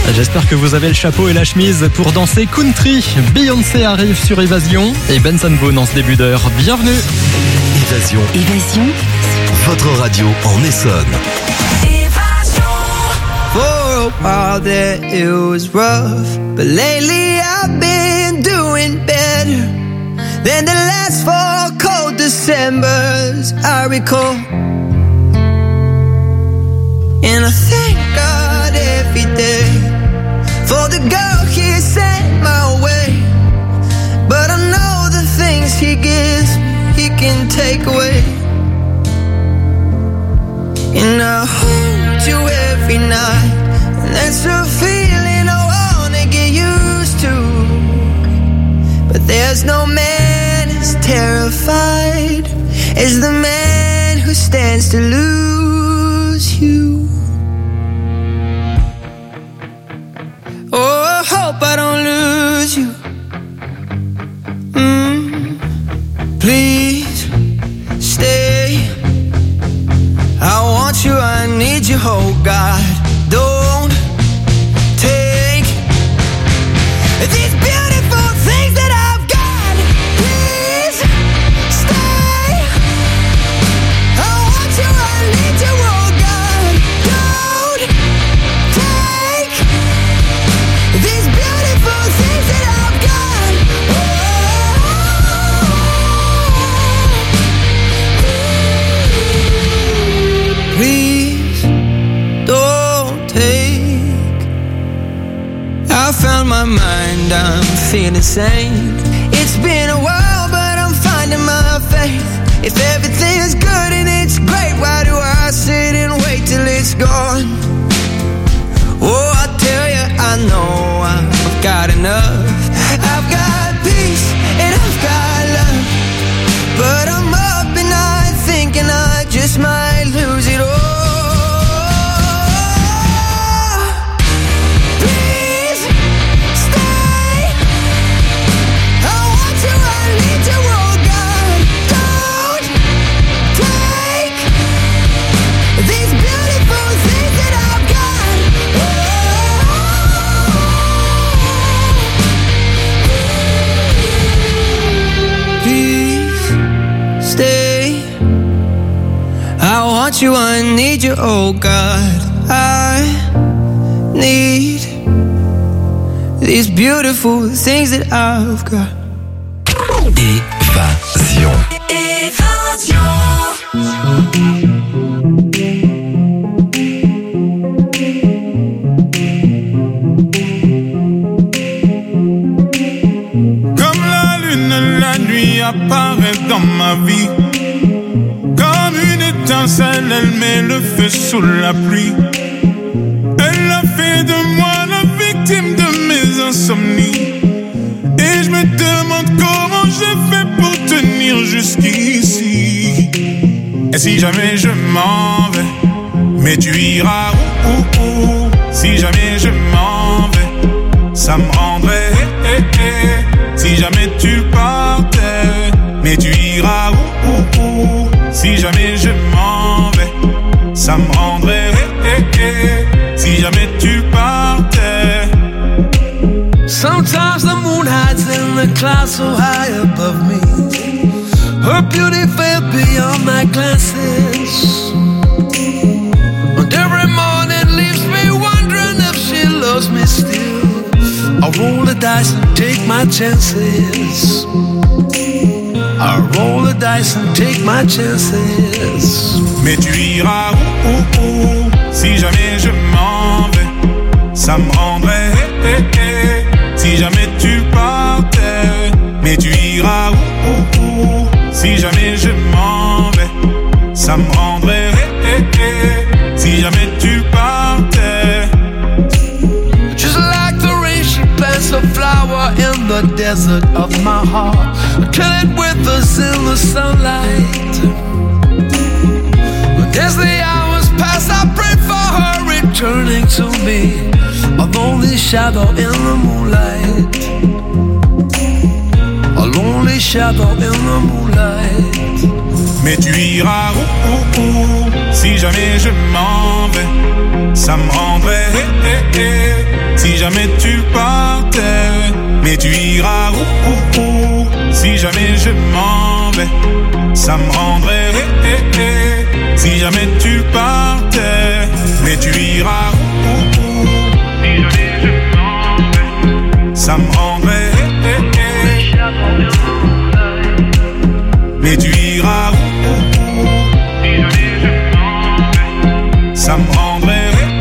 J'espère que vous avez le chapeau et la chemise pour danser country. Beyoncé arrive sur Évasion et Benson Boone en ce début d'heure. Bienvenue. Évasion. Évasion. Votre radio en Essonne. For a while there it was rough, but lately I've been doing better than the last 4 cold Decembers I recall. And I thank God every day for the girl He sent my way. But I know the things He gives He can take away. And I hold you every night, and that's a feeling I wanna get used to. But there's no man as terrified as the man who stands to lose you. Oh, I hope I don't lose you. Please stay. I want you, I need you, oh God. Don't take these beautiful things that I've got. Please stay. I want you, I need you, oh God. Don't take these beautiful things that I've got. Please don't take. I found my mind, I'm feeling sane. It's been a while, but I'm finding my faith. If everything's good and it's great, why do I sit and wait till it's gone? Oh, I tell you, I know I've got enough. I've got peace and I've got love, but I'm up and I thinking I just might lose it all. Please stay. I want you, I need you, oh God. Don't take these beautiful things that I've got. Please stay. I want you, I need you, oh God. I need these beautiful things that I've got. Évasion. Comme la lune, la nuit apparaît dans ma vie. Comme une étincelle, elle met le feu sous la pluie. Elle a fait de moi la victime de mes insomnies. Et je me demande comment j'ai fait pour tenir jusqu'ici. Et si jamais je m'en vais, mais tu iras où? Si jamais je m'en vais, ça me rendrait Si jamais tu partais, mais tu iras où? Si jamais je m'en vais, ça me rendrait Si jamais tu partais. Sometimes the moon hides in the clouds so high above me. Her beauty fell beyond my glances. And every morning leaves me wondering if she loves me still. I roll the dice and take my chances. I roll the dice and take my chances. Mais tu iras où? Si jamais je m'en vais, ça me rendrait Si jamais tu partais, mais tu iras où? Si jamais je m'en vais, ça me rendrait Si jamais tu partais. Just like the rain, she plants a flower in the desert of my heart, till it withers in the sunlight. But as the hours pass, I pray for her returning to me, a lonely shadow in the moonlight. A lonely shadow in the moonlight. Mais tu iras où? Si jamais je m'en vais, ça me rendrait si jamais tu partais. Mais tu iras où. Si jamais je m'en vais, ça me rendrait si jamais tu partais. Mais tu iras où. Si jamais je m'en vais, ça me rendrait mais tu iras où. Si jamais je m'en vais, ça me rendrait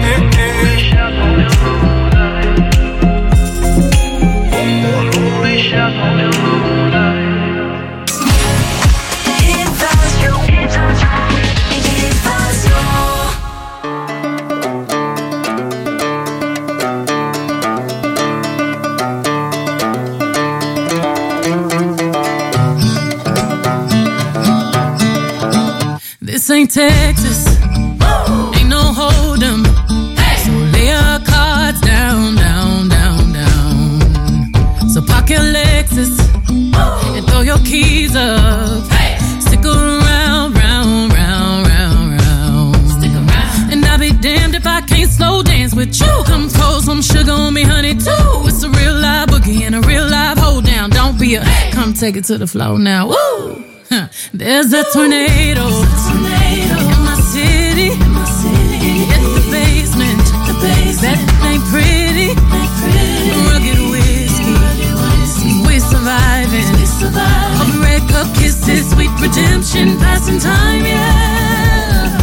This ain't Texas, ain't no hold'em. So lay your cards down, down, down, down. So park your Lexus and throw your keys up. Stick around, round, round, round, round. Stick around. And I'll be damned if I can't slow dance with you. Come pour some sugar on me, honey, too. It's a real live boogie and a real live hold down. Don't be a, come take it to the floor now. Woo! There's a tornado in my city. Hit the basement. That ain't pretty. Rugged whiskey. We surviving. Over red cup kisses, sweet redemption, passing time, yeah.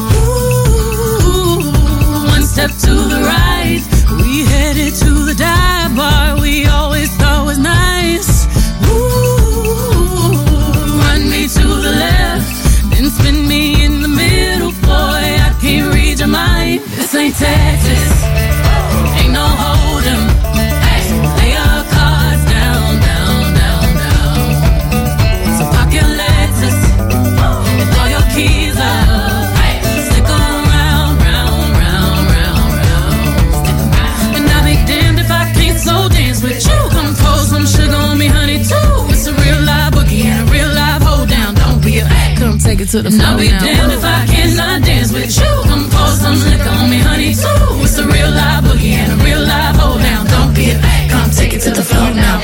Ooh, one step to the right, we headed to the dive bar we always thought was nice. To the left, then spin me in the middle, boy, I can't read your mind. This ain't Texas, ain't no hold'em. Lay your cards down, down, down, down. So park your Lexus and throw your keys up. Stick around, round, round, round, round. And I'll be damned if I can't slow dance with you. Come pour some sugar on me, honey, too. It's a real live boogie and a real live hold down. Don't be a come take it to the floor. I'll be damned if I cannot dance with you. Come pour some liquor on me, honey, too. It's a real live boogie and a real live hold down. Don't be a come take it to the floor now.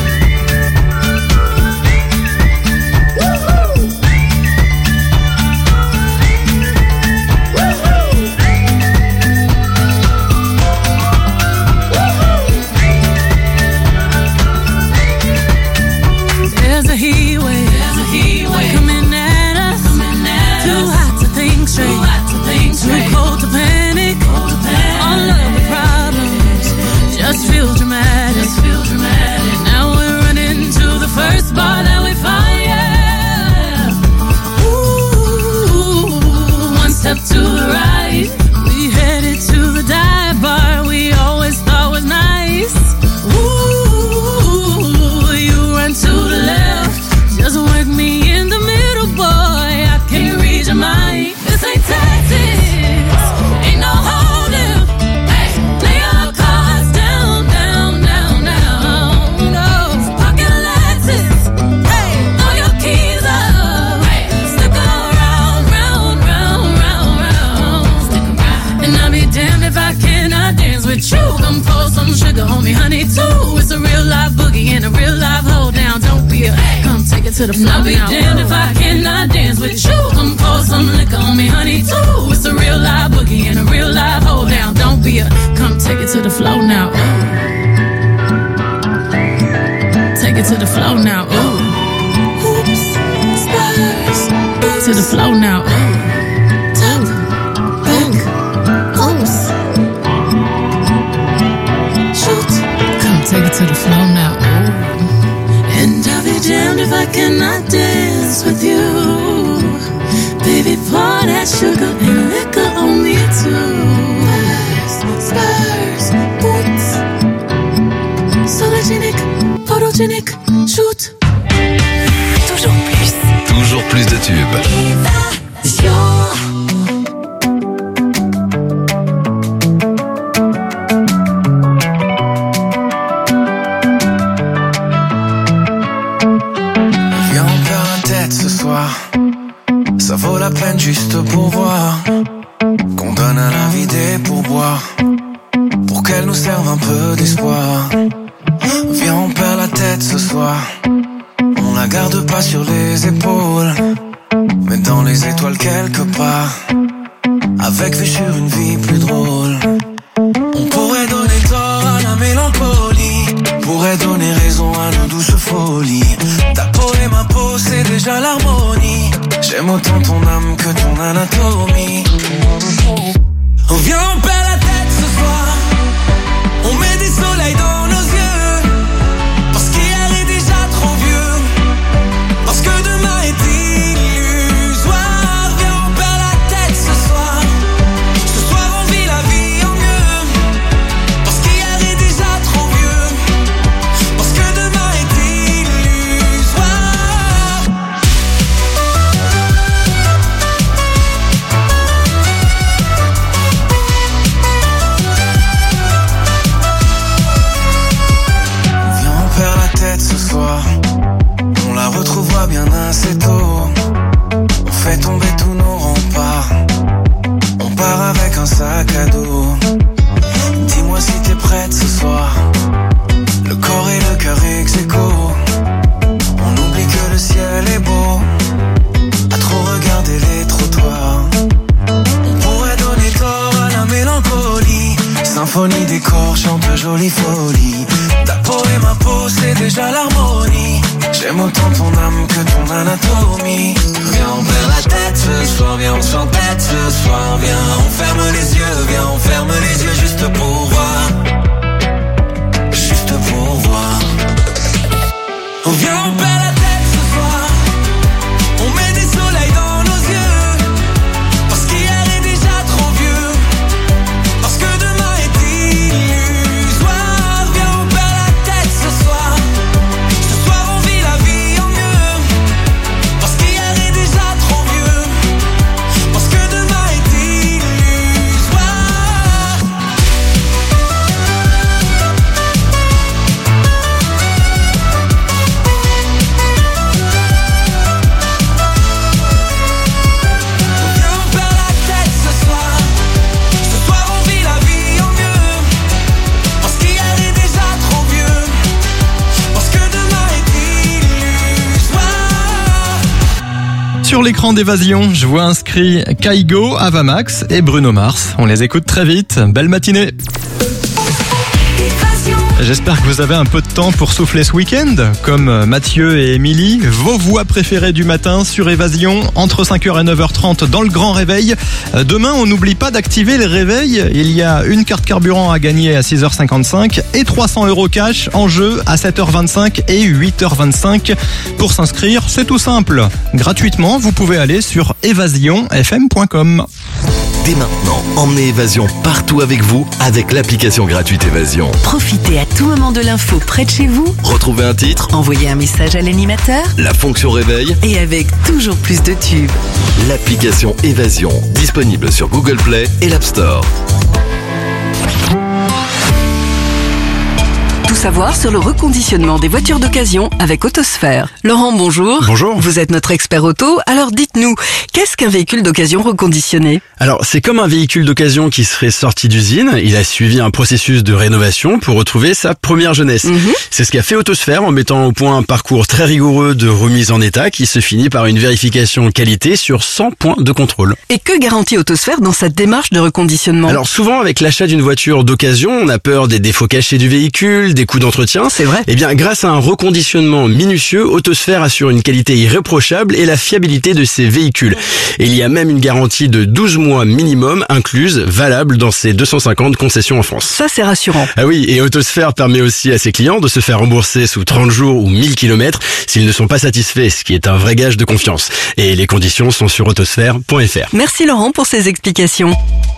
There's a heat wave coming at us. Too hot to think straight, too cold to panic. All of the problems just feel dramatic. Now we're running to the first bar that we find, yeah. Ooh, one step to the right, we headed to the dive bar we always thought was nice. Ooh, you run to the left, just work me in the middle, boy, I can't read your mind. This ain't Texas, ain't no hold'em. Lay your cards down, down, down, down. No, pocket Lexus, throw your keys up. Stick around, round, round, round, round. And I'll be damned if I cannot dance with you. Come pour some sugar on me, honey, too. It's a real live boogie and a real live hold down. Don't be a come take it to the floor. I'll be damned if I cannot dance with you. Come pour some liquor on me, honey, too. It's a real live boogie and a real live hold down. Don't be a come take it to the floor now. Take it to the floor now. Oops, stars. To the floor now. Top, back, oops. Shoot, come take it to the floor now. And I'll be damned if I cannot dance with you. Baby, pour that sugar and liquor on me too. Spurs, boots, sologenic, photogenic, shoot. Toujours plus de tubes. Viens, on perd la tête ce soir. Ça vaut la peine juste pour voir qu'on donne à l'invité pour boire. Pour qu'elle nous serve un peu d'espoir. Viens, on perd la tête ce soir. On la garde pas sur les épaules, mais dans les étoiles quelque part, avec vue sur une vie plus drôle. On pourrait donner tort à la mélancolie, pourrait donner raison à nos douces folies. Ta peau et ma peau, c'est déjà l'harmonie. J'aime autant ton âme que ton anatomie. On vient, on perd la tête ce soir. On met des soleils dans nos yeux, parce qu'hier est déjà trop vieux, parce que demain est illusoire. Viens, on perd la tête ce soir. Ce soir on vit la vie en mieux, parce qu'hier est déjà trop vieux, parce que demain est illusoire. Viens, on perd la tête ce soir. On la retrouvera bien assez tôt. On fait tomber tous nos remparts. On part avec un sac à dos. Dis-moi si t'es prête ce soir. Le corps et le cœur ex aequo. On oublie que le ciel est beau, à trop regarder les trottoirs. On pourrait donner tort à la mélancolie. Symphonie des corps chante jolie folie. Ta peau et ma peau, c'est déjà l'harmonie. J'aime autant ton âme que ton anatomie. Viens, on perd la tête ce soir. Viens, on s'entête ce soir. Viens, on ferme les yeux. Viens, on ferme les yeux juste pour voir. Juste pour voir. On vient, on perd la tête ce soir. On met des soleils dans nos yeux, parce qu'hier est déjà trop vieux, parce que demain est illusoire. Viens, on perd la tête ce soir. Ce soir on vit la vie en mieux, parce qu'hier est déjà trop vieux, parce que demain est illusoire. Viens, on perd la tête ce soir. Ce soir on vit la vie en mieux, parce qu'hier est déjà trop vieux, parce que demain est illusoire. Sur l'écran d'Évasion, je vois inscrit Kaigo, Avamax et Bruno Mars. On les écoute très vite. Belle matinée. J'espère que vous avez un peu de temps pour souffler ce week-end. Comme Mathieu et Émilie, vos voix préférées du matin sur Évasion, entre 5h et 9h30 dans le grand réveil. Demain, on n'oublie pas d'activer les réveils. Il y a une carte carburant à gagner à 6h55 et 300 € cash en jeu à 7h25 et 8h25. Pour s'inscrire, c'est tout simple. Gratuitement, vous pouvez aller sur évasionfm.com. Dès maintenant, emmenez Évasion partout avec vous avec l'application gratuite Évasion. Profitez à tout moment de l'info près de chez vous. Retrouvez un titre, Envoyez un message à l'animateur. la fonction réveil, Et avec toujours plus de tubes. l'application Évasion, disponible sur Google Play et l'App Store. Tout savoir sur le reconditionnement des voitures d'occasion avec Autosphère. Laurent, bonjour. Bonjour. Vous êtes notre expert auto, alors dites-nous, qu'est-ce qu'un véhicule d'occasion reconditionné? Alors, c'est comme un véhicule d'occasion qui serait sorti d'usine. Il a suivi un processus de rénovation pour retrouver sa première jeunesse. C'est ce qu'a fait Autosphère en mettant au point un parcours très rigoureux de remise en état qui se finit par une vérification qualité sur 100 points de contrôle. Et que garantit Autosphère dans sa démarche de reconditionnement? Alors, souvent, avec l'achat d'une voiture d'occasion, on a peur des défauts cachés du véhicule, des coûts d'entretien. C'est vrai. Eh bien, grâce à un reconditionnement minutieux, Autosphère assure une qualité irréprochable et la fiabilité de ses véhicules. Et il y a même une garantie de 12 mois minimum incluse, valable dans ses 250 concessions en France. Ça, c'est rassurant. Ah oui, et Autosphère permet aussi à ses clients de se faire rembourser sous 30 jours ou 1000 km s'ils ne sont pas satisfaits, ce qui est un vrai gage de confiance. Et les conditions sont sur autosphère.fr. Merci Laurent pour ces explications.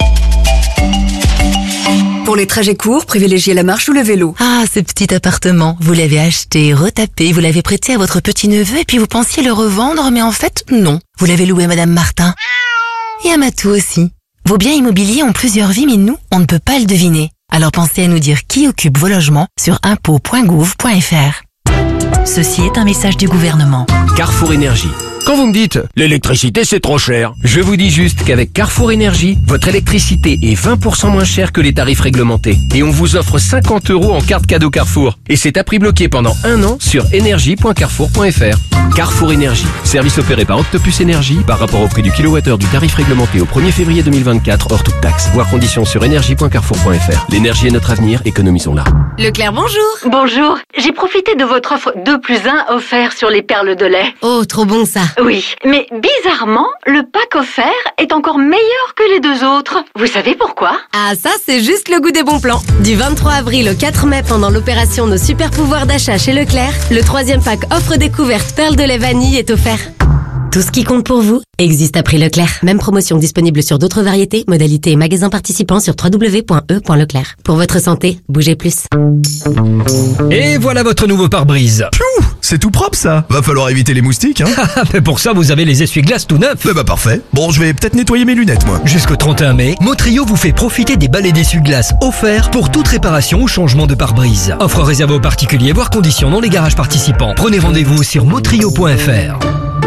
Pour les trajets courts, privilégiez la marche ou le vélo. Ah, ce petit appartement, vous l'avez acheté, retapé, vous l'avez prêté à votre petit-neveu et puis vous pensiez le revendre, mais en fait, non. Vous l'avez loué à Madame Martin. Et à Matou aussi. Vos biens immobiliers ont plusieurs vies, mais nous, on ne peut pas le deviner. Alors pensez à nous dire qui occupe vos logements sur impôts.gouv.fr. Ceci est un message du gouvernement. Carrefour Énergie. Quand vous me dites « l'électricité c'est trop cher », je vous dis juste qu'avec Carrefour Énergie, votre électricité est 20% moins chère que les tarifs réglementés. Et on vous offre 50 € en carte cadeau Carrefour. Et c'est à prix bloqué pendant 1 an sur énergie.carrefour.fr. Carrefour Énergie, service opéré par Octopus Énergie par rapport au prix du kilowattheure du tarif réglementé au 1er février 2024 hors toute taxe. Voir conditions sur énergie.carrefour.fr. L'énergie est notre avenir, économisons-la. Leclerc, bonjour. Bonjour, j'ai profité de votre offre 2+1 offert sur les perles de lait. Oh, trop bon ça. Oui, mais bizarrement, le pack offert est encore meilleur que les 2 autres. Vous savez pourquoi? Ah, ça, c'est juste le goût des bons plans. Du 23 avril au 4 mai, pendant l'opération Nos super pouvoirs d'achat chez Leclerc, le 3e pack offre découverte perles de lait vanille est offert. Tout ce qui compte pour vous existe à prix Leclerc. Même promotion disponible sur d'autres variétés, modalités et magasins participants sur www.e.leclerc. Pour votre santé, bougez plus. Et voilà votre nouveau pare-brise. Piou, c'est tout propre ça. Va falloir éviter les moustiques, hein. Mais pour ça, vous avez les essuie-glaces tout neufs. Bah parfait. Bon, je vais peut-être nettoyer mes lunettes, moi. Jusqu'au 31 mai, Motrio vous fait profiter des balais d'essuie-glaces offerts pour toute réparation ou changement de pare-brise. Offre réservée aux particuliers, voire conditions dans les garages participants. Prenez rendez-vous sur motrio.fr.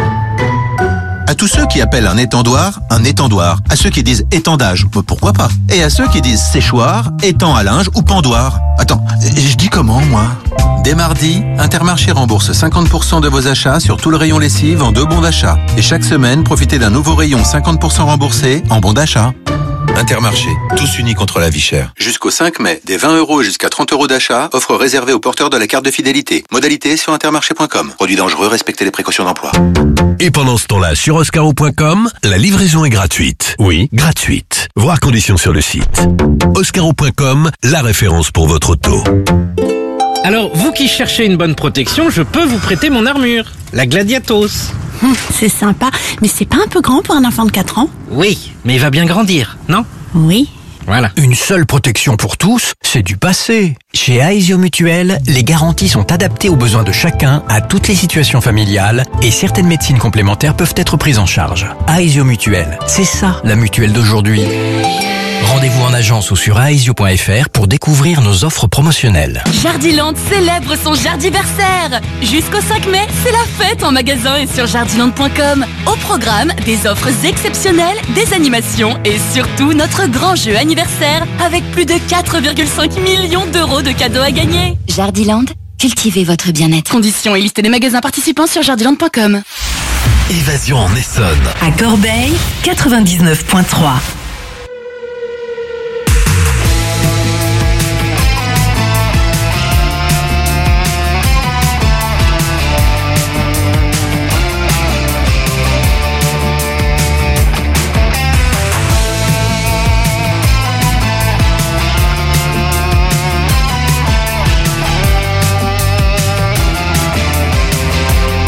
À tous ceux qui appellent un étendoir, à ceux qui disent étendage, pourquoi pas? Et à ceux qui disent séchoir, étang à linge ou pendoir. Attends, je dis comment, moi? Dès mardi, Intermarché rembourse 50% de vos achats sur tout le rayon lessive en 2 bons d'achat. Et chaque semaine, profitez d'un nouveau rayon 50% remboursé en bons d'achat. Intermarché, tous unis contre la vie chère. Jusqu'au 5 mai, des 20 € jusqu'à 30 € d'achat, offre réservée aux porteurs de la carte de fidélité. Modalité sur intermarché.com. Produit dangereux, respectez les précautions d'emploi. Et pendant ce temps-là, sur oscaro.com, la livraison est gratuite. Oui, gratuite. Voir conditions sur le site. Oscaro.com, la référence pour votre auto. Alors, vous qui cherchez une bonne protection, je peux vous prêter mon armure, la Gladiatos. C'est sympa, mais c'est pas un peu grand pour un enfant de 4 ans? Oui, mais il va bien grandir, non? Oui. Voilà. Une seule protection pour tous, c'est du passé. Chez Aesio Mutuel, les garanties sont adaptées aux besoins de chacun, à toutes les situations familiales, et certaines médecines complémentaires peuvent être prises en charge. Aesio Mutuel, c'est ça la mutuelle d'aujourd'hui. Rendez-vous en agence ou sur aesio.fr pour découvrir nos offres promotionnelles. Jardiland célèbre son Jardiversaire. Jusqu'au 5 mai, c'est la fête en magasin et sur jardiland.com. Au programme, des offres exceptionnelles, des animations et surtout notre grand jeu anniversaire avec plus de 4,5 millions d'euros de cadeaux à gagner. Jardiland, cultivez votre bien-être. Conditions et liste des magasins participants sur jardiland.com. Évasion en Essonne. À Corbeil, 99.3.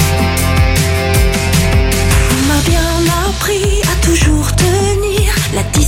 La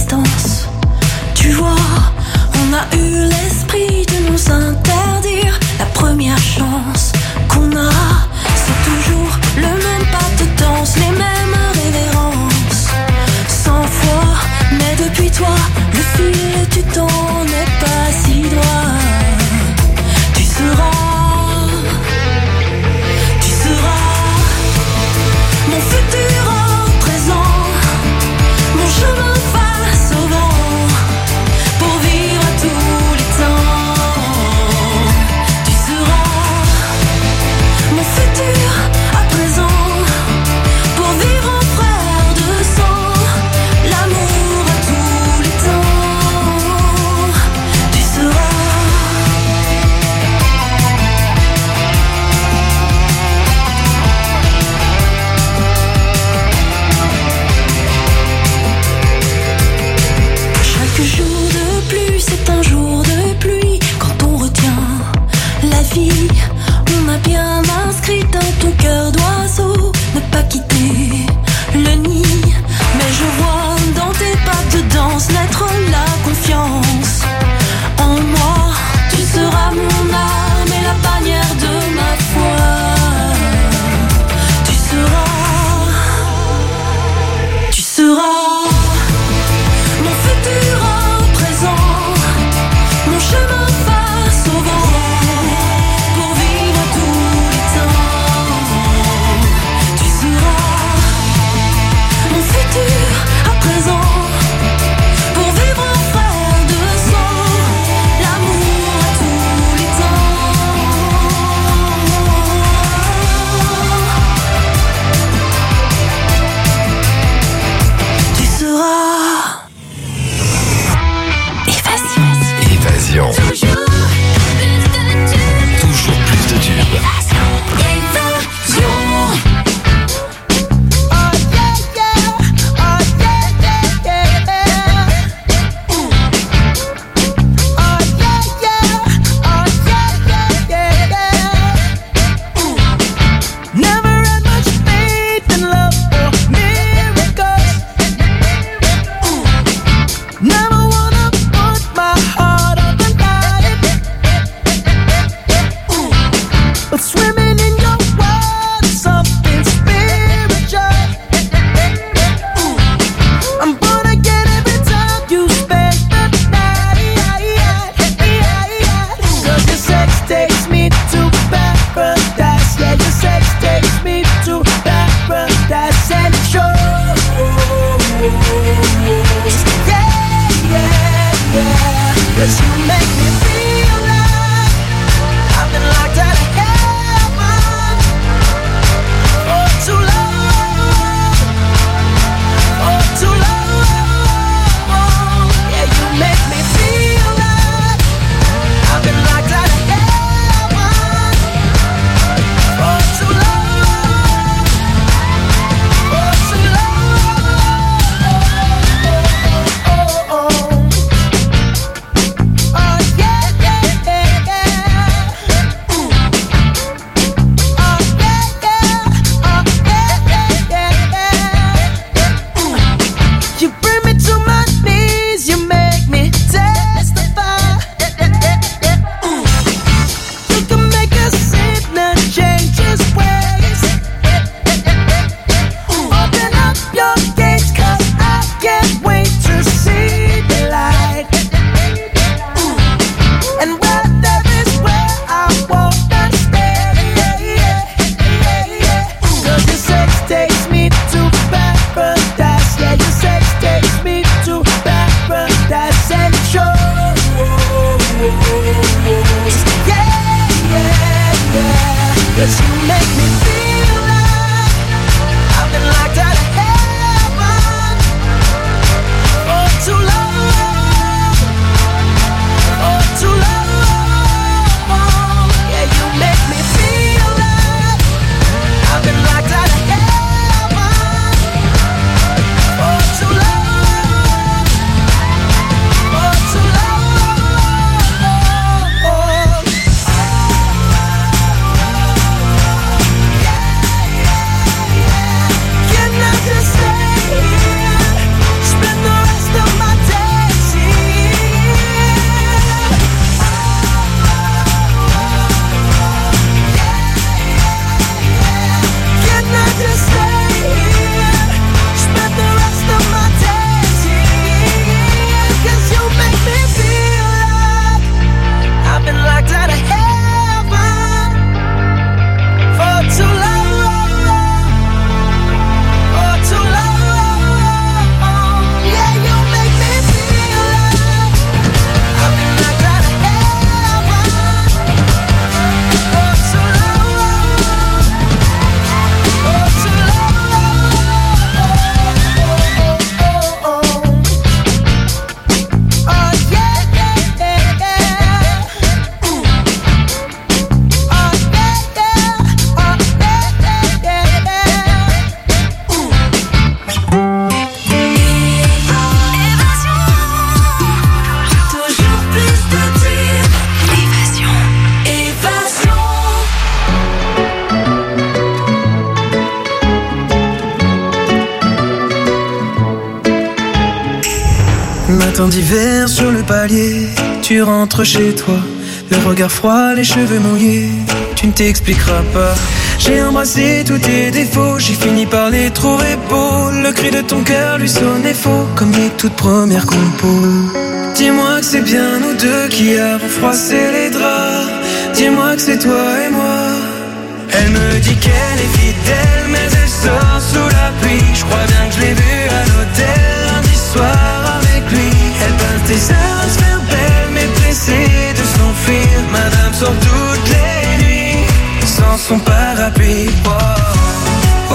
matin d'hiver sur le palier, tu rentres chez toi, le regard froid, les cheveux mouillés, tu ne t'expliqueras pas. J'ai embrassé tous tes défauts, j'ai fini par les trouver beaux. Le cri de ton cœur lui sonnait faux, comme les toutes premières compos. Dis-moi que c'est bien nous deux qui avons froissé les draps. Dis-moi que c'est toi et moi. Elle me dit qu'elle est fidèle, mais elle sort sous la pluie. Je crois bien que je l'ai vue à l'hôtel lundi soir avec lui. Elle passe des heures à se faire belle, mais pressée de s'enfuir. Madame sort toutes les nuits sans son parapluie. Oh, oh, oh,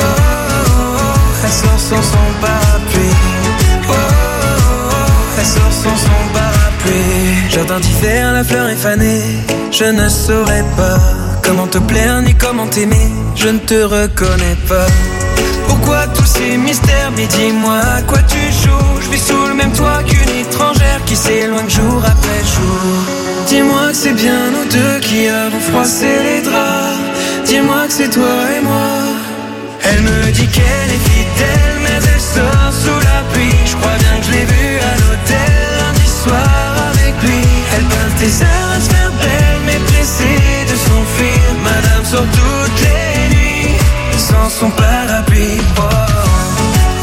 oh. Elle sort sans son parapluie. Oh, oh, oh. Elle sort sans son parapluie. Jardin d'hiver, la fleur est fanée. Je ne saurais pas comment te plaire ni comment t'aimer. Je ne te reconnais pas. Pourquoi tous ces mystères? Mais dis-moi à quoi tu joues. Je vis sous le même toit qu'une étrangère qui s'éloigne jour après jour. Dis-moi que c'est bien nous deux qui avons froissé les draps. Dis-moi que c'est toi et moi. Elle me dit qu'elle est fidèle, mais elle sort sous la pluie. Je crois bien que je l'ai vue à l'hôtel lundi soir avec lui. Elle passe des heures à se faire belle, mais pressée de s'enfuir. Madame sort toutes les nuits sans son parapluie. Oh, oh, oh,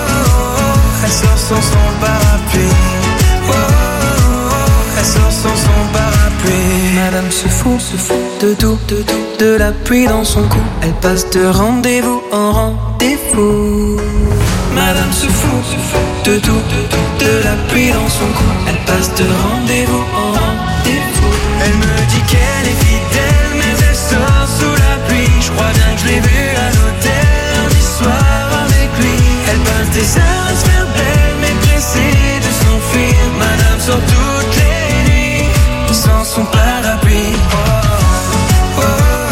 oh. Elle sort sans son parapluie. Oh, oh, oh. Elle sort sans son parapluie. Madame se fout de tout, de la pluie dans son cou. Elle passe de rendez-vous en rendez-vous. Madame se fout de tout, de la pluie dans son cou. Elle passe de rendez-vous en rendez-vous. Elle me dit qu'elle est fidèle, mais elle sort sous la pluie. Je crois bien que je l'ai vue à l'hôtel lundi soir avec lui. Elle passe des heures à se faire belle, mais pressée de s'enfuir. Madame sort toutes les nuits sans son parapluie. Oh, oh, oh,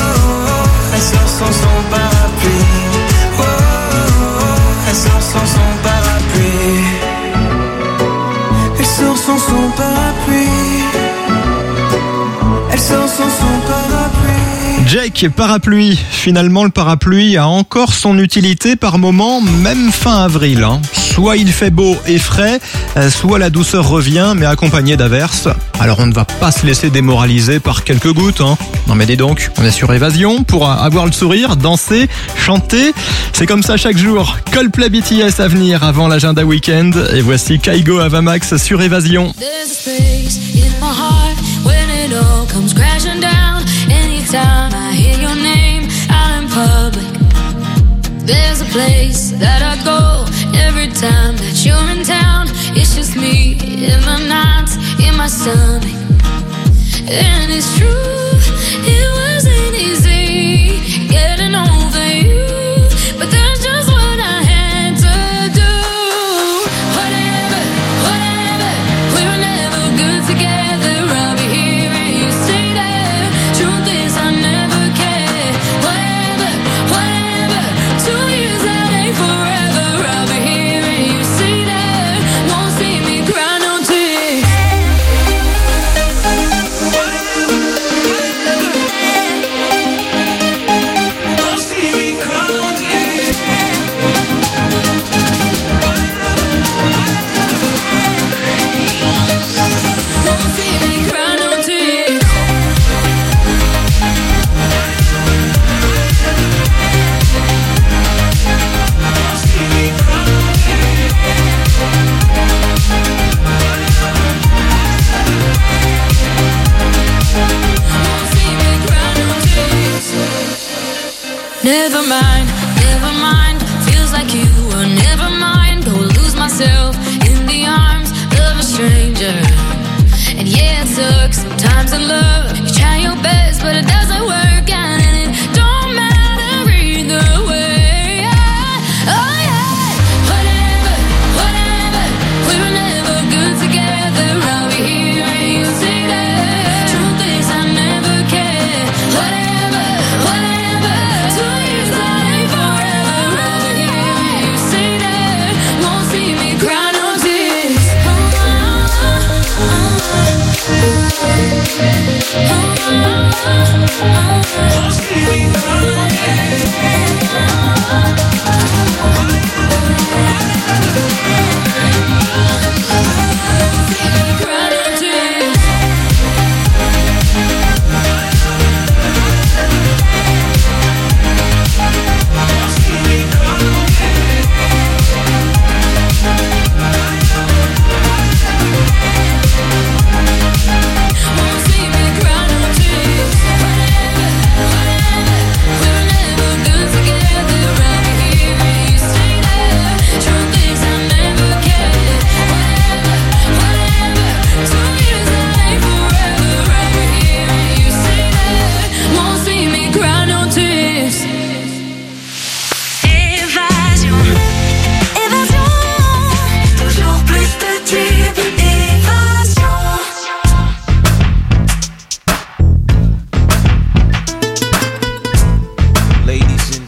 oh. Elle sort sans son parapluie. Oh, oh, oh. Elle sort sans son parapluie. Elle sort sans son parapluie. Elle sort sans son parapluie. Jake, parapluie. Finalement, le parapluie a encore son utilité par moment, même fin avril. Soit il fait beau et frais, soit la douceur revient, mais accompagnée d'averses. Alors on ne va pas se laisser démoraliser par quelques gouttes. Non mais dis donc, on est sur Évasion pour avoir le sourire, danser, chanter. C'est comme ça chaque jour. Coldplay BTS à venir avant l'agenda week-end. Et voici Kaigo Avamax sur Évasion. Anytime I hear your name out in public, there's a place that I go every time that you're in town. It's just me in the nights, in my stomach. And it's true, it wasn't easy getting over you, but that's just what I had to do. Whatever, whatever, we were never good together. I'll be here and you stay there. Truth is I never cared. Whatever, whatever, 2 years that ain't forever. I'll be here and you stay there. Won't see me cry no tears. Won't see me cry no tears. Won't see me cry no tears. Never mind, feels like you were never mine. Go lose myself in the arms of a stranger. And yeah, it sucks sometimes in love. You try your best, but it doesn't work out, and it don't matter either way. Oh yeah, whatever, whatever, we were never good together. I'll be here and you stay there. Truth is I never cared. Whatever, whatever, 2 years that ain't forever. I'll be here and you stay there. Won't see me cry no tears. Won't see me cry no tears.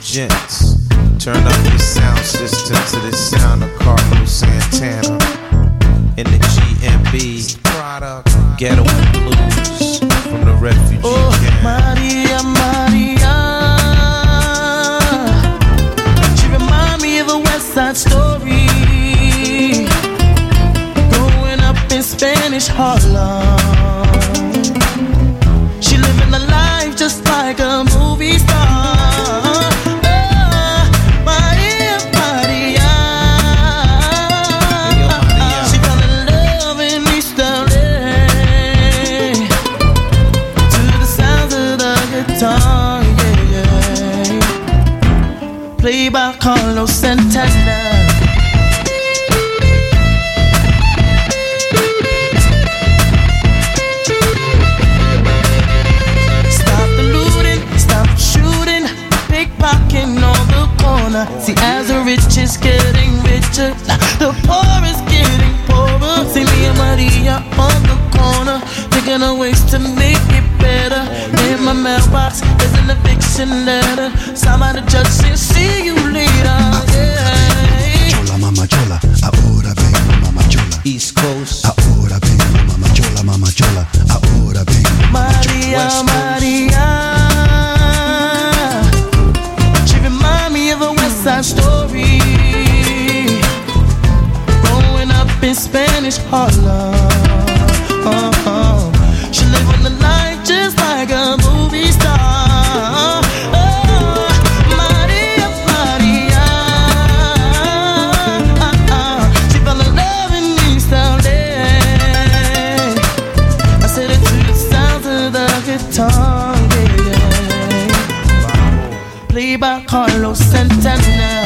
Gents, turn up your sound system to the sound of Carlos Santana in the GMB Ghetto and Blues from the refugee camp. Maria, Maria, she remind me of a West Side Story, growing up in Spanish Harlem. She living a life just like a movie star. Played by Carlos Santana. Stop the looting, stop shooting, pickpocketing on the corner. See, as the rich is getting richer, the poor is getting poorer. See me and Maria on the corner, thinking of ways to make it better. In my mailbox, there's an eviction letter. Somebody just said, see you later. Yeah. Chola, mama chola, ahora vengo, mama chola. East Coast, ahora vengo, mama chola, ahora vengo, Maria, Maria. She remind me of a West Side Story, growing up in Spanish Harlem. She live on the life just like a movie star. Maria, Maria. She fell in love in East LA. I said it to the sounds of the guitar, yeah. Played by Carlos Santana.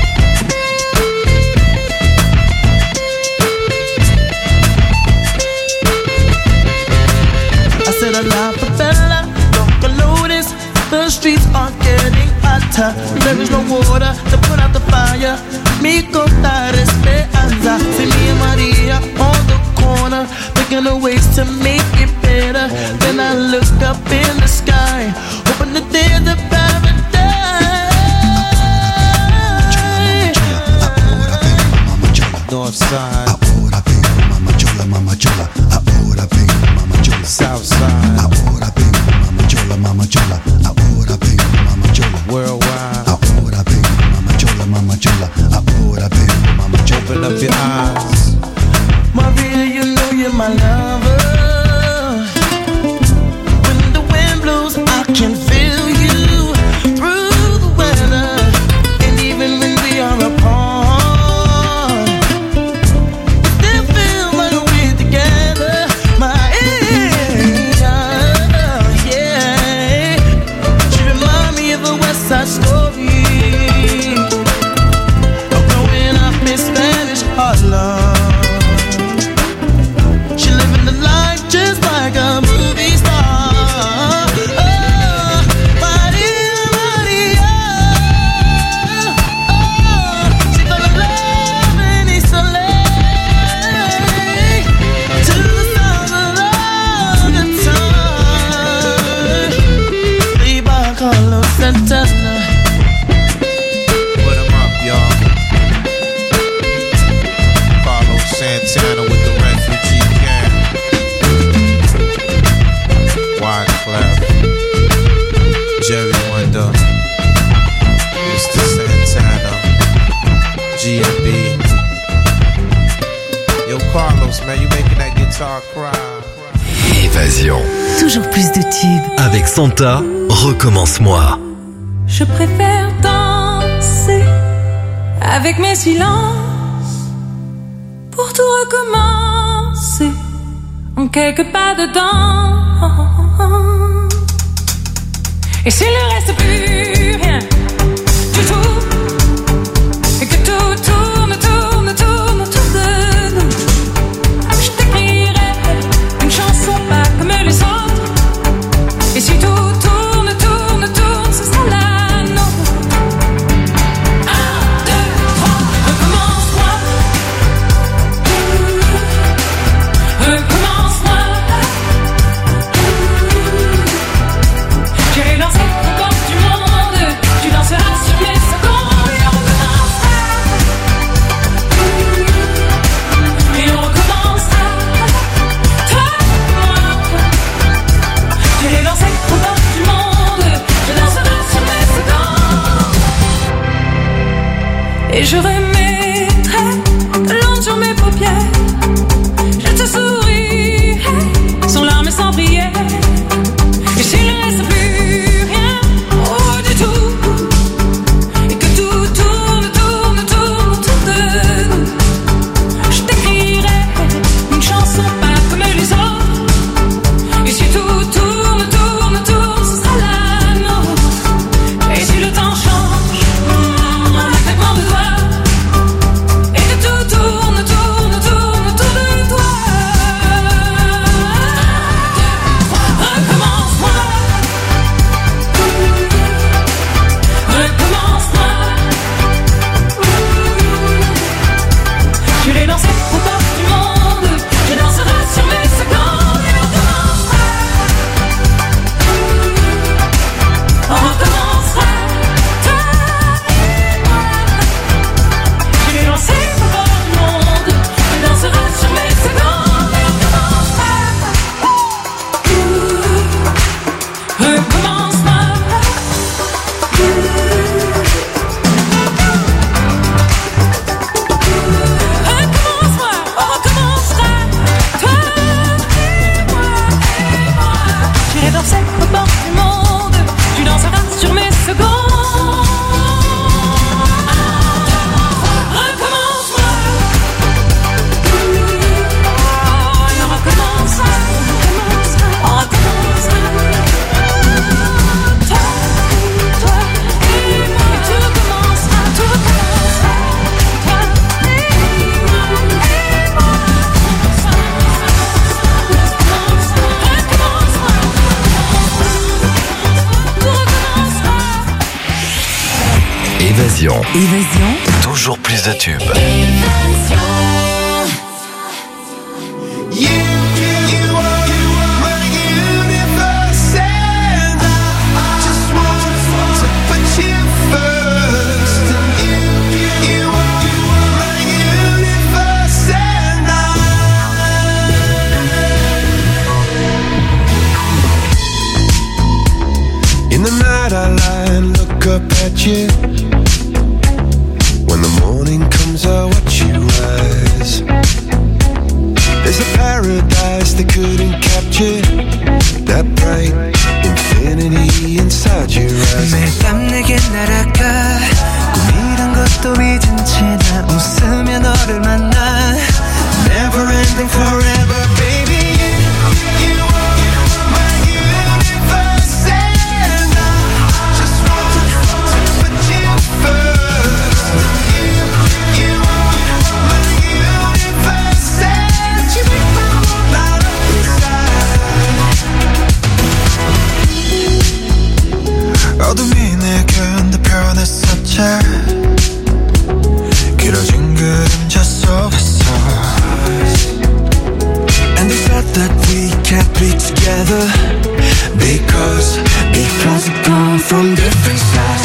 To the La Favela, Local Lotus, the streets are getting hotter. There is no water to put out the fire. Mi contar esperanza. See me and Maria on the corner, thinking of ways to make it better. Then I look up in the sky, hoping that there's a paradise. North side, ahora vengo, mama chola, ahora vengo, mama chola. South side, ahora vengo, mama chola, ahora vengo, mama chola. Worldwide, ahora vengo, mama chola, ahora vengo, mama chola. Open up your eyes, Maria, you know you're my lover. When the wind blows, I can feel you through the weather, and even when we are apart. Story of growing up in Spanish Harlem. She living the life just like a movie star. Oh, Maria, Maria. Oh, she fell in love in East LA. To the sound of the guitar. Played by Carlos Santana. Santana with the refugee camp. Wyclef, Jerry Wonder, Mr. Santana, GMB. Yo, Carlos, man, you making that guitar cry. Évasion. Toujours plus de tubes. Avec Santa, recommence-moi. Je préfère danser avec mes silences pour tout recommencer en quelques pas dedans. Et s'il ne reste plus rien du tout, et que tout tourne autour de nous, je t'écrirai une chanson pas comme les autres. Et si tout tourne, ce sera la nôtre. 1, 2, 3, recommence-moi. Recommence-moi. J'irai lancer encore du monde. j'irai vers cette porte du monde. Tu danseras sur mes secondes. Évasion. Évasion. Toujours plus de tubes. In the night I lie and look up at you. When the morning comes I watch you rise. There's a paradise they couldn't capture. That bright infinity inside your eyes. 매일 밤 내게 날아가 꿈이란 것도 잊은 채 나 웃으며 너를 만나. Never ending forever baby. 어둠이 내게 편했었지. 길어진 그림자 속에서. And they thought that we can't be together because we come from different sides.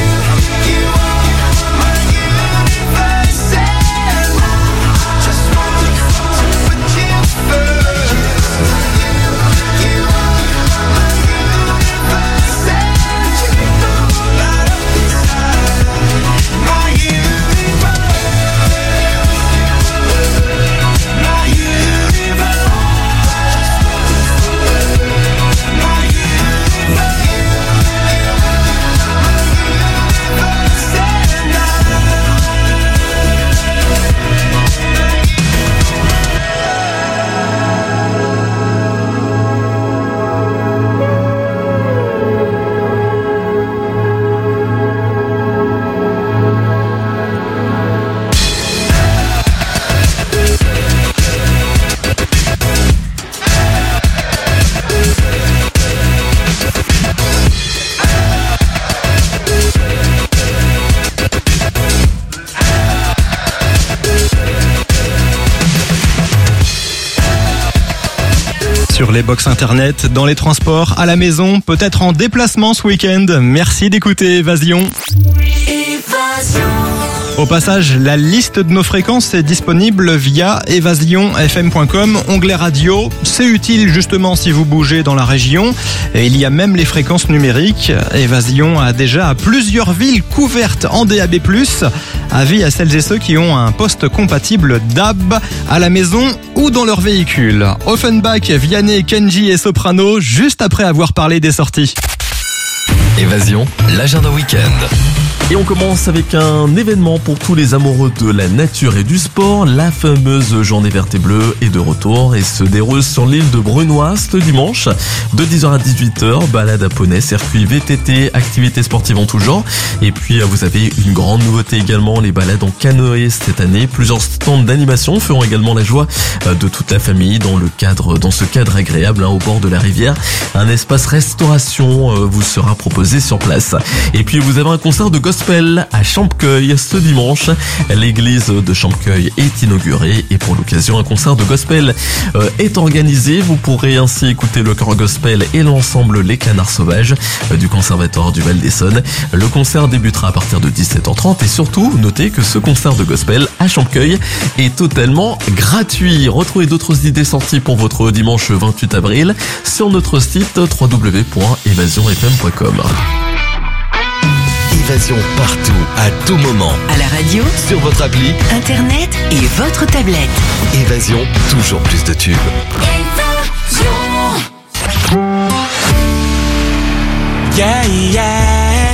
Sur les box internet, dans les transports, à la maison, peut-être en déplacement ce week-end. Merci d'écouter Évasion. Au passage, la liste de nos fréquences est disponible via évasionfm.com, onglet radio. C'est utile justement si vous bougez dans la région. Et il y a même les fréquences numériques. Évasion a déjà plusieurs villes couvertes en DAB+. Avis à celles et ceux qui ont un poste compatible DAB à la maison ou dans leur véhicule. Offenbach, Vianney, Kenji et Soprano, juste après avoir parlé des sorties. Évasion, l'agenda week-end. Et on commence avec un événement pour tous les amoureux de la nature et du sport. La fameuse journée verte et bleue est de retour et se déroule sur l'île de Brunoise ce dimanche de 10h à 18h. Balade à poney, circuit VTT, activités sportives en tout genre. Et puis vous avez une grande nouveauté également, les balades en canoë cette année. Plusieurs stands d'animation feront également la joie de toute la famille dans ce cadre agréable au bord de la rivière. Un espace restauration vous sera proposé sur place. Et puis vous avez un concert de gospel à Champcueil ce dimanche. L'église de Champcueil est inaugurée et pour l'occasion un concert de gospel est organisé. Vous pourrez ainsi écouter le chœur gospel et l'ensemble Les Canards Sauvages du Conservatoire du Val d'Essonne. Le concert débutera à partir de 17h30 et surtout notez que ce concert de gospel à Champcueil est totalement gratuit. Retrouvez d'autres idées sorties pour votre dimanche 28 avril sur notre site www.evasionfm.com. Évasion partout, à tout moment. À la radio, sur votre appli, internet et votre tablette. Évasion, toujours plus de tubes. Évasion. Yeah, yeah.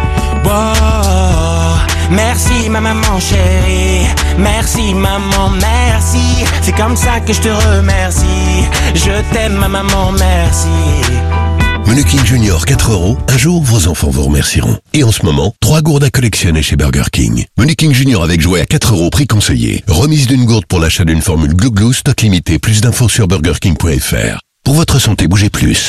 Wow. Merci ma maman chérie. Merci maman, merci. C'est comme ça que je te remercie. Je t'aime ma maman, merci. Menu King Junior 4 €, un jour vos enfants vous remercieront. Et en ce moment, 3 gourdes à collectionner chez Burger King. Menu King Junior avec jouet à 4 €, prix conseillé. Remise d'une gourde pour l'achat d'une formule Glou Glou, stock limité. Plus d'infos sur burgerking.fr. Pour votre santé, bougez plus.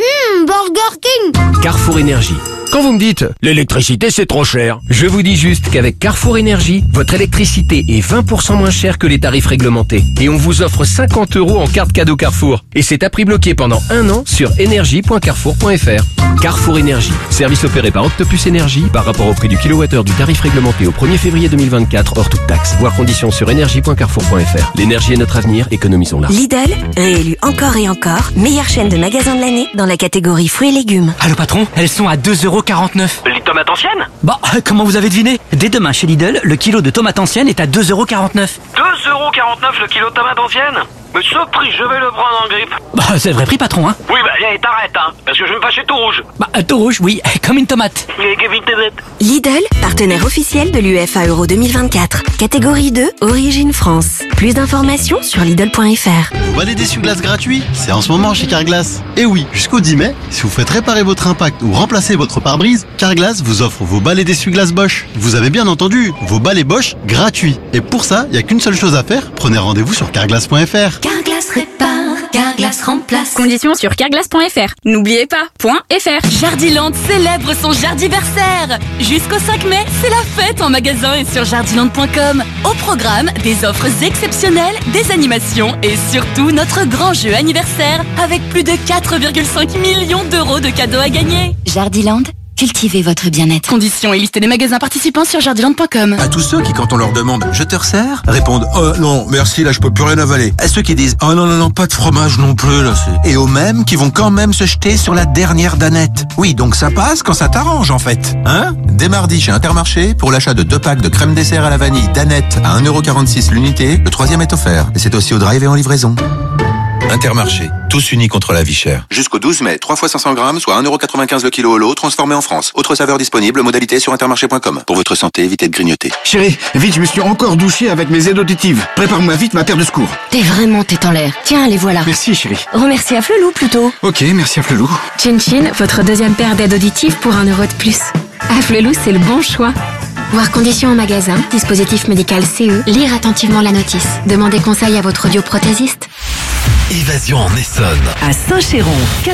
Burger King. Carrefour Énergie. Quand vous me dites « l'électricité c'est trop cher », je vous dis juste qu'avec Carrefour Énergie, votre électricité est 20% moins chère que les tarifs réglementés. Et on vous offre 50 € en carte cadeau Carrefour. Et c'est à prix bloqué pendant 1 an sur énergie.carrefour.fr. Carrefour Énergie. Service opéré par Octopus Énergie par rapport au prix du kilowattheure du tarif réglementé au 1er février 2024 hors toute taxe. Voir conditions sur énergie.carrefour.fr. L'énergie est notre avenir, économisons-la. Lidl, réélu encore et encore, meilleure chaîne de magasins de l'année dans la catégorie fruits et légumes. Allô patron, elles sont à 2,49 €. Les tomates anciennes? Bah, comment vous avez deviné? Dès demain chez Lidl, le kilo de tomates anciennes est à 2,49 €. 2,49 € le kilo de tomates anciennes? Mais ce prix, je vais le prendre en grippe. Bah, c'est le vrai prix patron, hein. Oui, bah, allez, t'arrêtes, hein, parce que je vais me fâcher tout rouge. Bah, tout rouge, oui, comme une tomate. Lidl, partenaire officiel de l'UEFA Euro 2024. Catégorie 2, Origine France. Plus d'informations sur Lidl.fr. Vous balai d'essuie-glace gratuit? C'est en ce moment chez Carglass. Et oui, jusqu'au 10 mai, si vous faites réparer votre impact ou remplacer votre pare-brise, Carglass vous offre vos balais d'essuie-glace Bosch. Vous avez bien entendu, vos balais Bosch gratuits. Et pour ça, il n'y a qu'une seule chose à faire, prenez rendez-vous sur carglass.fr. Carglass répare, Carglass remplace. Conditions sur carglass.fr. N'oubliez pas, .fr. Jardiland célèbre son jardiversaire. Jusqu'au 5 mai, c'est la fête en magasin et sur jardiland.com. Au programme, des offres exceptionnelles, des animations et surtout notre grand jeu anniversaire avec plus de 4,5 millions € de cadeaux à gagner. Jardiland, cultivez votre bien-être. Conditions et liste des magasins participants sur jardiland.com. À tous ceux qui, quand on leur demande « je te resserre ?» répondent « oh non, merci, là je peux plus rien avaler ». À ceux qui disent « oh non, non, non, pas de fromage non plus, là c'est... » Et aux mêmes qui vont quand même se jeter sur la dernière danette. Oui, donc ça passe quand ça t'arrange en fait. Hein? Dès mardi chez Intermarché, pour l'achat de 2 packs de crème dessert à la vanille danette à 1,46 € l'unité, le 3e est offert. Et c'est aussi au drive et en livraison. Intermarché, tous unis contre la vie chère. Jusqu'au 12 mai, 3 fois 500 grammes, soit 1,95 € le kilo au lot, transformé en France. Autre saveur disponible, modalité sur intermarché.com. Pour votre santé, évitez de grignoter. Chérie, vite, je me suis encore douché avec mes aides auditives. Prépare-moi vite ma paire de secours. T'es vraiment tête en l'air. Tiens, les voilà. Merci, chérie. Remercie à Flelou plutôt. Ok, merci à Flelou. Chin Chin, votre deuxième paire d'aides auditives pour 1 € de plus. À Flelou, c'est le bon choix. Voir conditions en magasin, dispositif médical CE, lire attentivement la notice. Demandez conseil à votre audioprothésiste. Évasion en Essonne. À Saint-Chéron,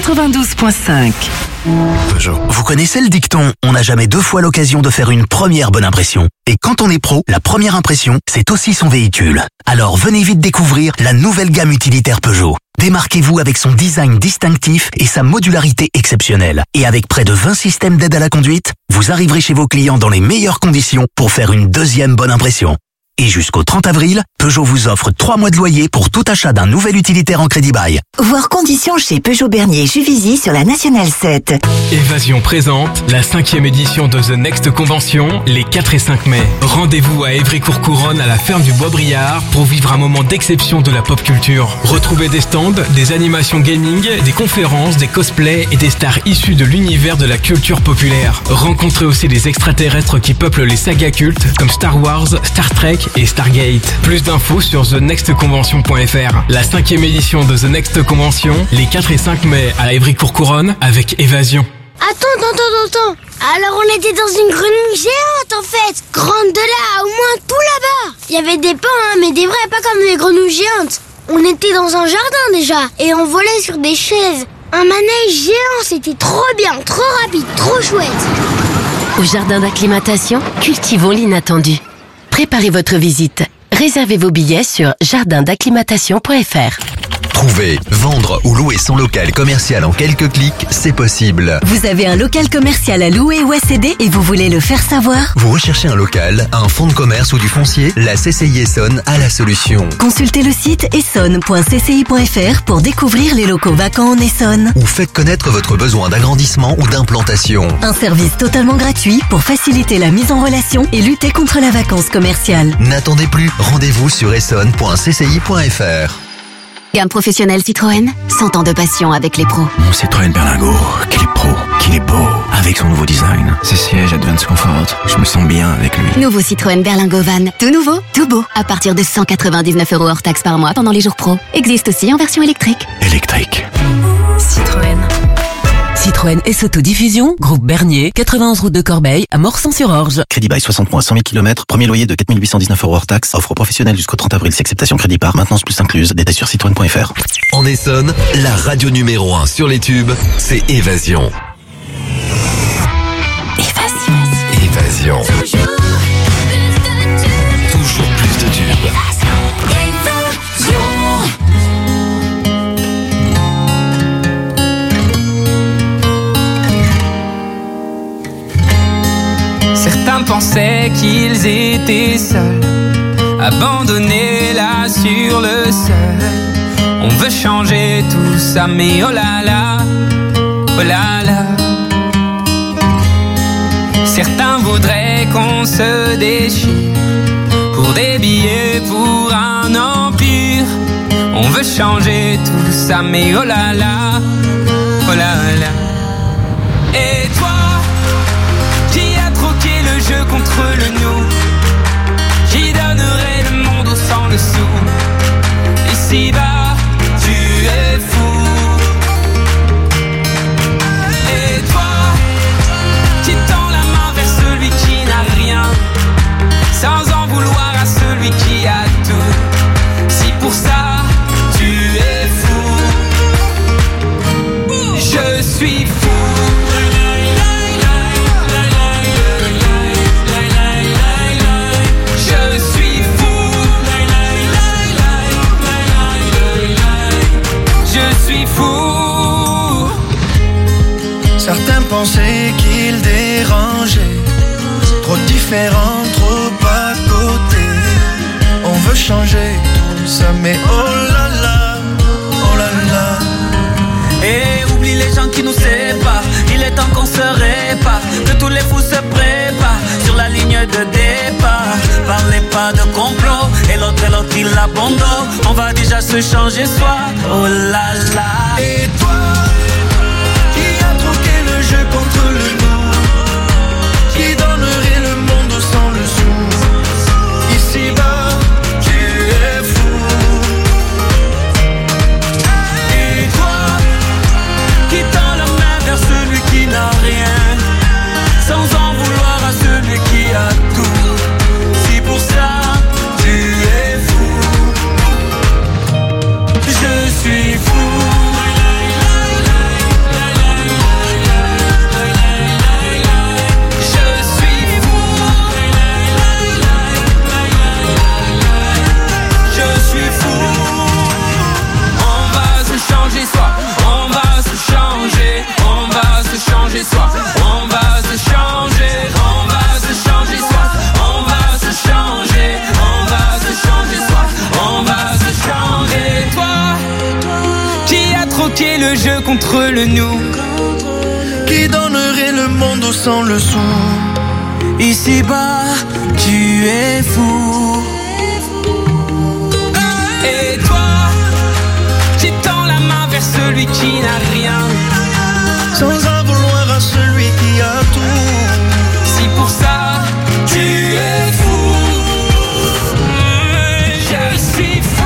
92.5. Peugeot. Vous connaissez le dicton « On n'a jamais 2 fois l'occasion de faire une première bonne impression ». Et quand on est pro, la première impression, c'est aussi son véhicule. Alors venez vite découvrir la nouvelle gamme utilitaire Peugeot. Démarquez-vous avec son design distinctif et sa modularité exceptionnelle. Et avec près de 20 systèmes d'aide à la conduite, vous arriverez chez vos clients dans les meilleures conditions pour faire une deuxième bonne impression. Et jusqu'au 30 avril, Peugeot vous offre 3 mois de loyer pour tout achat d'un nouvel utilitaire en crédit bail. Voir conditions chez Peugeot Bernier Juvisy sur la Nationale 7. Évasion présente la 5e édition de The Next Convention les 4 et 5 mai. Rendez-vous à Évry-Courcouronne à la ferme du Bois-Briard pour vivre un moment d'exception de la pop culture. Retrouvez des stands, des animations gaming, des conférences, des cosplays et des stars issues de l'univers de la culture populaire. Rencontrez aussi les extraterrestres qui peuplent les sagas cultes comme Star Wars, Star Trek et Stargate. Plus d'infos sur thenextconvention.fr. La 5e édition de The Next Convention, les 4 et 5 mai à Évry-Courcouronne avec Évasion. Attends. Alors on était dans une grenouille géante en fait. Grande de là, au moins tout là-bas. Il y avait des pans, hein, mais des vrais, pas comme les grenouilles géantes. On était dans un jardin déjà, et on volait sur des chaises. Un manège géant, c'était trop bien, trop rapide, trop chouette. Au jardin d'acclimatation, cultivons l'inattendu. Préparez votre visite. Réservez vos billets sur jardindacclimatation.fr. Trouver, vendre ou louer son local commercial en quelques clics, c'est possible. Vous avez un local commercial à louer ou à céder et vous voulez le faire savoir? Vous recherchez un local, un fonds de commerce ou du foncier? La CCI Essonne a la solution. Consultez le site essonne.cci.fr pour découvrir les locaux vacants en Essonne. Ou faites connaître votre besoin d'agrandissement ou d'implantation. Un service totalement gratuit pour faciliter la mise en relation et lutter contre la vacance commerciale. N'attendez plus, rendez-vous sur essonne.cci.fr. Gamme professionnelle Citroën, 100 ans de passion avec les pros. Mon Citroën Berlingot, qu'il est pro, qu'il est beau. avec son nouveau design. Ses sièges Advance Comfort, je me sens bien avec lui. Nouveau Citroën Berlingo Van. Tout nouveau, tout beau. À partir de 199 € hors taxe par mois pendant les jours pro. Existe aussi en version électrique. Électrique. Citroën. Citroën S-Auto Diffusion, groupe Bernier, 91 route de Corbeil, à Morsan-sur-Orge. Crédit bail 60 mois, 100 000 km, premier loyer de 4 819 € hors taxe, offre professionnelle jusqu'au 30 avril, acceptation crédit par, maintenance plus incluse, détails sur citroën.fr. En Essonne, la radio numéro 1 sur les tubes, c'est Évasion. Évasion. Toujours plus de tubes. Certains pensaient qu'ils étaient seuls, abandonnés là sur le seuil. On veut changer tout ça, mais oh là là, oh là là. Certains voudraient qu'on se déchire pour des billets, pour un empire. On veut changer tout ça, mais oh là là, oh là là. Et toi, qui a troqué le jeu contre le nous, qui donnerait le monde au sang le sou. Ici-bas, tu es fou. Et toi, qui tend la main vers celui qui n'a rien, sans en vouloir à celui qui a tout. Si pour ça, tu es fou, je suis fou. Certains pensaient qu'ils dérangeaient, trop différents, trop à côté. On veut changer tout ça, mais oh là là, oh là là. Et oublie les gens qui nous séparent, il est temps qu'on se répare, que tous les fous se préparent sur la ligne de départ. Parlez pas de complot, et l'autre il abandonne. On va déjà se changer soi, oh là là. Et toi, contre le nous, qui donnerait le monde sans le sou. Ici-bas, tu es fou. Et toi, qui tend la main vers celui qui n'a rien, sans en vouloir à celui qui a tout. Si pour ça, tu es fou, je suis fou. Soi. On va se changer, on va se changer soi. On va se changer, on va se changer soi. On va se changer. Toi, qui a troqué le jeu contre le nous, qui donnerait le monde sans le sou. Ici-bas, tu es fou. Et toi, qui tend la main vers celui qui n'a rien, sans en vouloir à celui qui a tout. Si pour ça, tu es fou, je suis fou.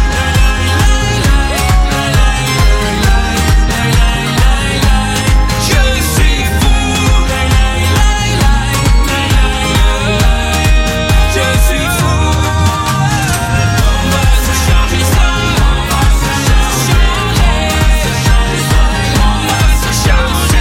Je suis fou. Je suis fou. On va se changer ça. On va se changer. On va se changer.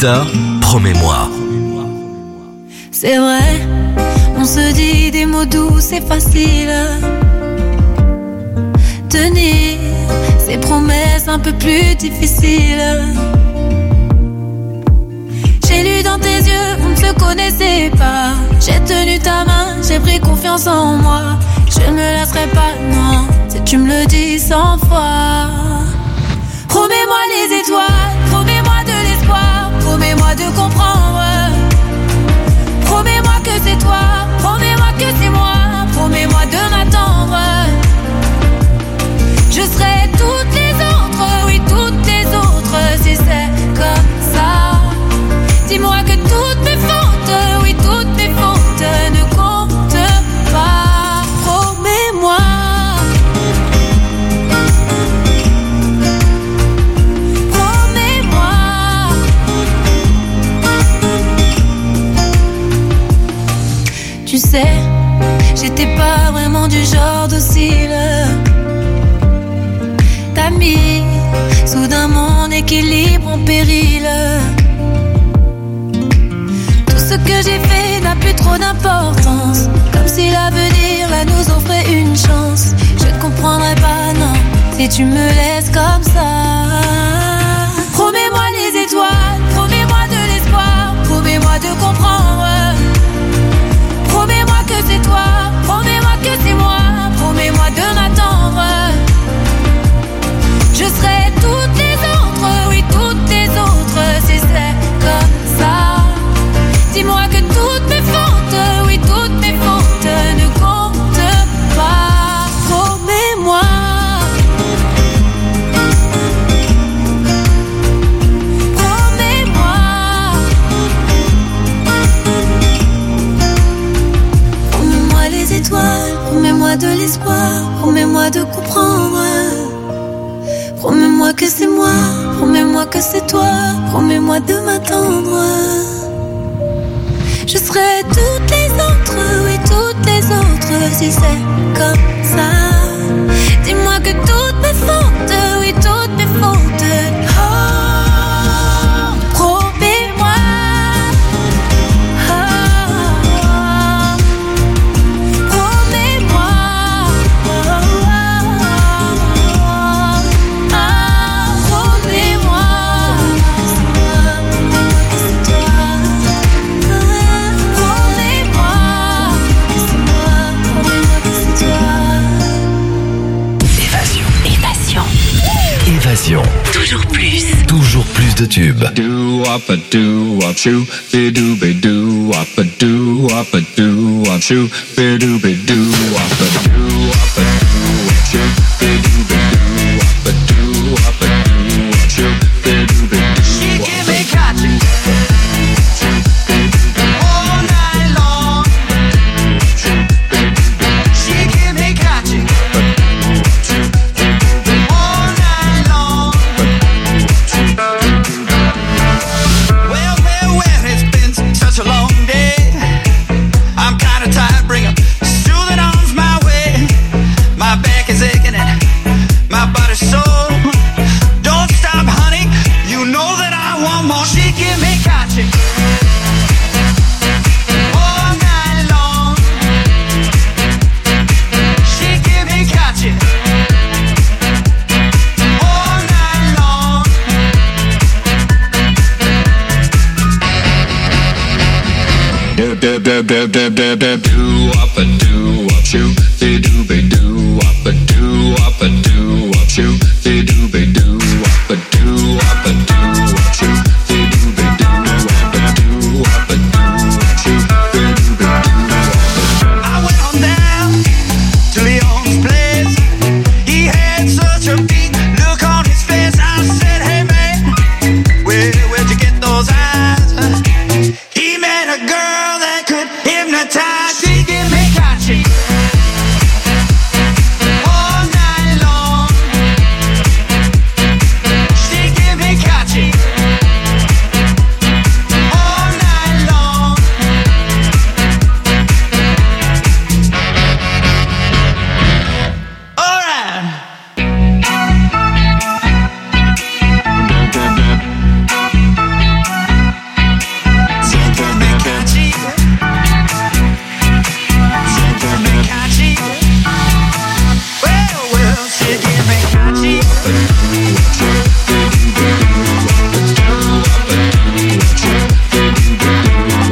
Lolita, promets-moi. C'est vrai, on se dit des mots doux, c'est facile. Tenir ces promesses un peu plus difficiles. J'ai lu dans tes yeux, on ne se connaissait pas. J'ai tenu ta main, j'ai pris confiance en moi. Je ne me laisserai pas, non, si tu me le dis 100 fois. Promets-moi les étoiles, promets-moi de l'espoir, promets-moi de comprendre. Promets-moi que c'est toi, promets-moi que c'est moi, promets-moi de m'attendre. Je serai toutes les autres, oui toutes les autres, si c'est comme ça. Dis-moi que toutes mes fautes, oui toutes mes fautes ne comptent pas. Promets-moi. Promets-moi. Tu sais, j'étais pas vraiment du genre docile. T'as mis soudain mon équilibre en péril. Tout ce que j'ai fait n'a plus trop d'importance. Comme si l'avenir là nous offrait une chance. Je ne comprendrai pas, non, si tu me laisses comme ça. Promets-moi les étoiles, promets-moi de l'espoir, promets-moi de comprendre. Promets-moi que c'est toi, promets-moi que c'est moi, promets-moi de m'attendre. Je serai toutes les autres, oui toutes les autres, si c'est comme ça. Dis-moi que toutes mes fautes, oui toutes mes fautes ne comptent pas. Promets-moi. Promets-moi. Promets-moi les étoiles, promets-moi de l'espoir, promets-moi de comprendre. Promets-moi que c'est moi, promets-moi que c'est toi, promets-moi de m'attendre. Je serai toutes les autres, oui toutes les autres, si c'est comme ça. Dis-moi que toutes mes fautes, oui toutes mes fautes. Oh, promets-moi. Oh, promets-moi. Toujours plus. Toujours plus de tubes. Do up a do up shoo, be do be do up a do up a do up shoo, be do be do up a do up a do up shoo, be do be do up a do up a do up shoo, be do be do. She give me catching all night long. She give me catching. Such a long day, I'm kinda tired, bring 'em soothing arms my way. My back is aching and my body's sore. Don't stop, honey, you know that I want more. She give me catching all night long. She give me catching all night long. Do up a do up shoo, be do be do up a do up a do up shoo, be do be do up a do up a do.